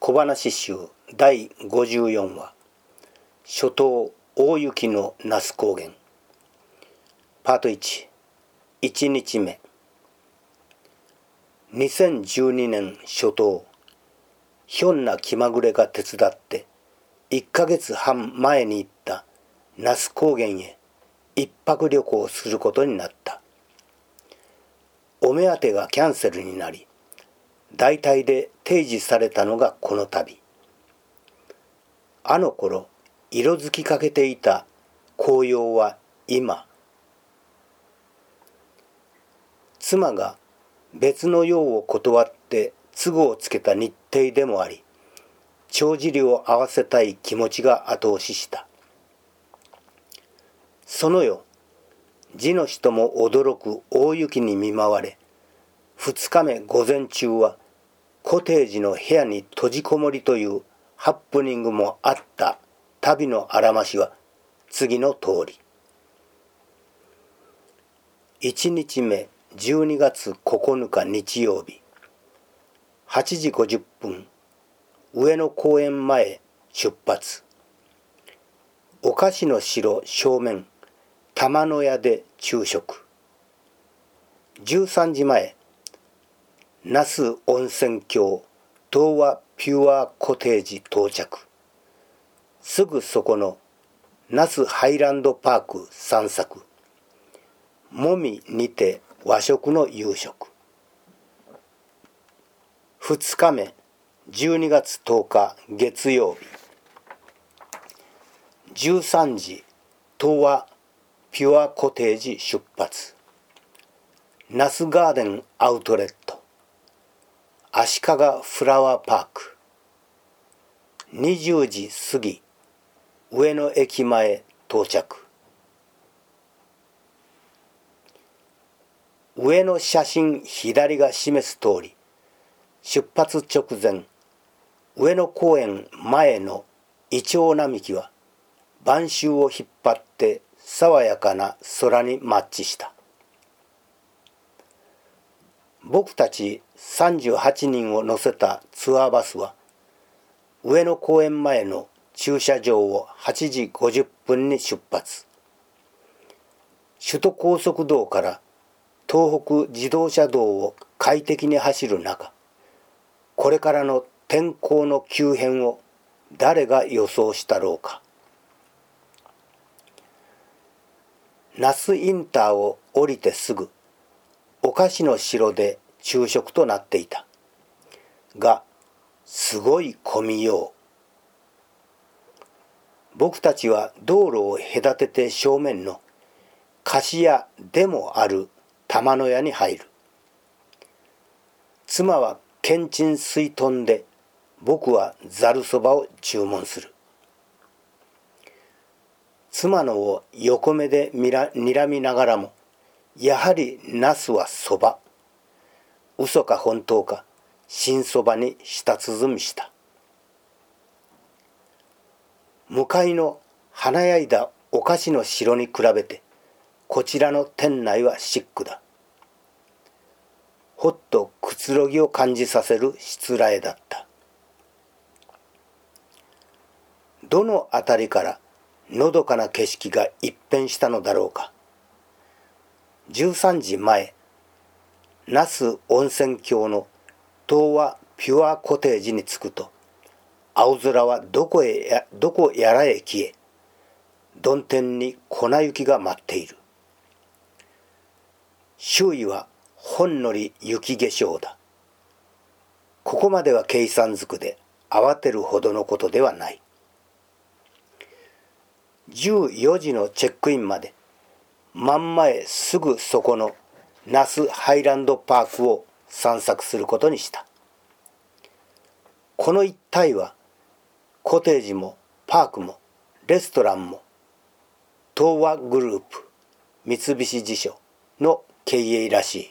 小話集第54話初冬大雪の那須高原パート1、1日目。2012年初冬、ひょんな気まぐれが手伝って1ヶ月半前に行った那須高原へ一泊旅行することになった。お目当てがキャンセルになり、代替で提示されたのがこの旅。あの頃色づきかけていた紅葉は今、妻が別の用を断って都合をつけた日程でもあり、帳尻を合わせたい気持ちが後押しした。その夜、地の人も驚く大雪に見舞われ、2日目午前中はコテージの部屋に閉じこもりというハプニングもあった旅のあらましは次の通り。1日目12月9日日曜日、8時50分、上野公園前出発。お菓子の城正面、玉の屋で昼食。13時前、那須温泉郷東和ピュアコテージ到着。すぐそこの那須ハイランドパーク散策。もみにて和食の夕食。2日目12月10日月曜日、13時東和ピュアコテージ出発。那須ガーデンアウトレット、足利フラワーパーク。20時過ぎ、上野駅前到着。上の写真左が示す通り、出発直前、上野公園前のイチョウ並木は晩秋を引っ張って爽やかな空にマッチした。僕たち38人を乗せたツアーバスは上野公園前の駐車場を8時50分に出発。首都高速道から東北自動車道を快適に走る中、これからの天候の急変を誰が予想したろうか。那須インターを降りてすぐ、お菓子の城で昼食となっていた。が、すごい混みよう。僕たちは道路を隔てて正面の菓子屋でもある玉の屋に入る。妻はけんちんすいとんで、僕はざるそばを注文する。妻のを横目で睨みながらも、やはりナスはそば。嘘か本当か、新そばに舌鼓みした。向かいの華やいだお菓子の城に比べて、こちらの店内はシックだ。ほっとくつろぎを感じさせるしつらえだった。どのあたりからのどかな景色が一変したのだろうか。13時前、那須温泉郷の東和ピュアコテージに着くと、青空はどこやらへ消え、曇天に粉雪が舞っている。周囲はほんのり雪化粧だ。ここまでは計算づくで慌てるほどのことではない。14時のチェックインまで真ん前すぐそこの那須ハイランドパークを散策することにした。この一帯はコテージもパークもレストランも東和グループ三菱地所の経営らしい。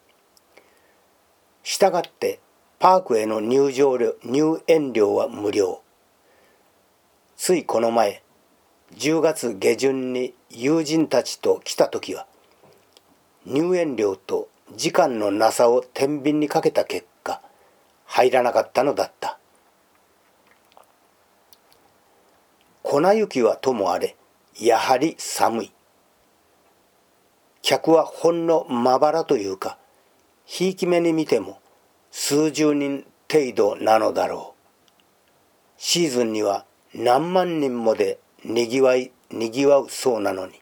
したがってパークへの入園料は無料。ついこの前、10月下旬に友人たちと来た時は、入園料と時間のなさを天秤にかけた結果、入らなかったのだった。 粉雪はともあれ、やはり寒い。客はほんのまばらというか、ひいき目に見ても数十人程度なのだろう。シーズンには何万人もでにぎわうそうなのに。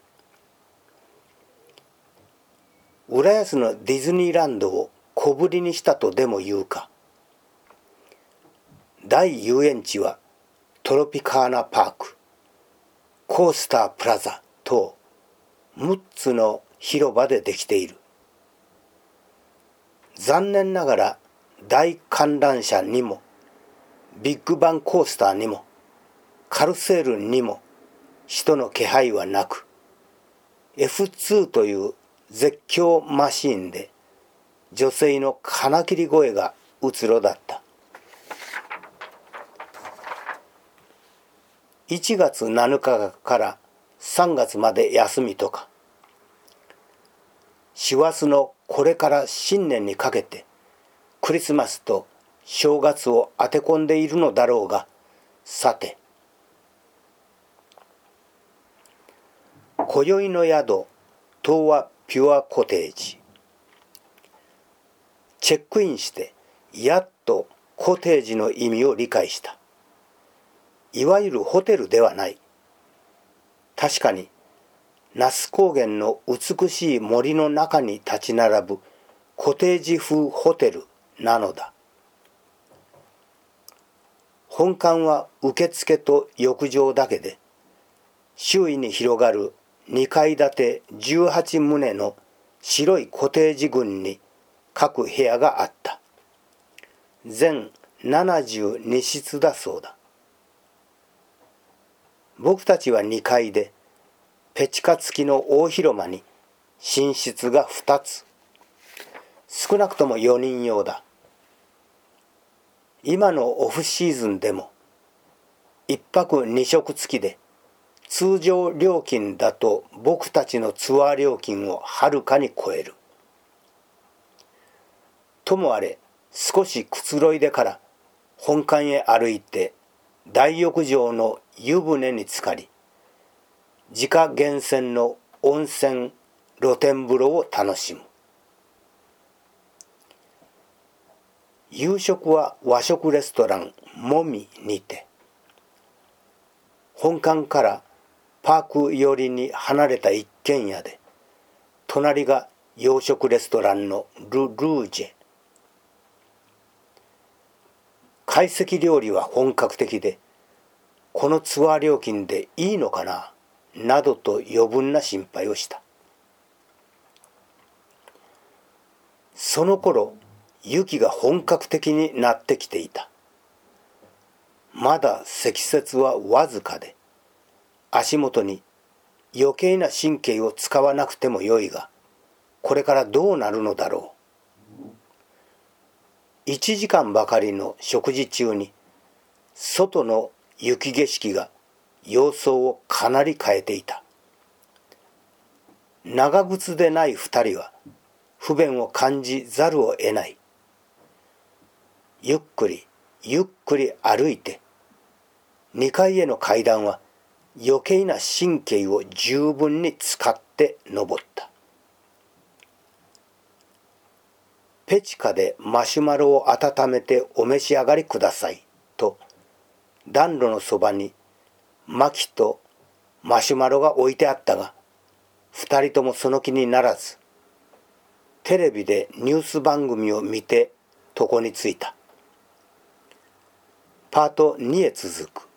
浦安のディズニーランドを小ぶりにしたとでも言うか。大遊園地はトロピカーナパーク、コースタープラザ等6つの広場でできている。残念ながら大観覧車にもビッグバンコースターにもカルセールにも人の気配はなく、 F2 という絶叫マシーンで女性の金切り声がうつろだった。1月7日から3月まで休みとか、師走のこれから新年にかけてクリスマスと正月を当て込んでいるのだろうが、さて、今宵の宿、東和ピュアコテージ。チェックインしてやっとコテージの意味を理解した。いわゆるホテルではない。確かに那須高原の美しい森の中に立ち並ぶコテージ風ホテルなのだ。本館は受付と浴場だけで、周囲に広がる2階建て18棟の白いコテージ群に各部屋があった。全72室だそうだ。僕たちは2階で、ペチカ付きの大広間に寝室が2つ。少なくとも4人用だ。今のオフシーズンでも1泊2食付きで通常料金だと僕たちのツアー料金をはるかに超える。ともあれ、少しくつろいでから本館へ歩いて大浴場の湯船に浸かり、自家源泉の温泉露天風呂を楽しむ。夕食は和食レストランもみにて、本館からパーク寄りに離れた一軒家で、隣が洋食レストランのルージェ。懐石料理は本格的で、このツアー料金でいいのかななどと余分な心配をした。その頃、雪が本格的になってきていた。まだ積雪はわずかで、足元に余計な神経を使わなくてもよいが、これからどうなるのだろう。1時間ばかりの食事中に、外の雪景色が様相をかなり変えていた。長靴でない2人は不便を感じざるを得ない。ゆっくりゆっくり歩いて、2階への階段は余計な神経を十分に使って登った。ペチカでマシュマロを温めてお召し上がりくださいと、暖炉のそばに薪とマシュマロが置いてあったが、2人ともその気にならず、テレビでニュース番組を見て床についた。パート2へ続く。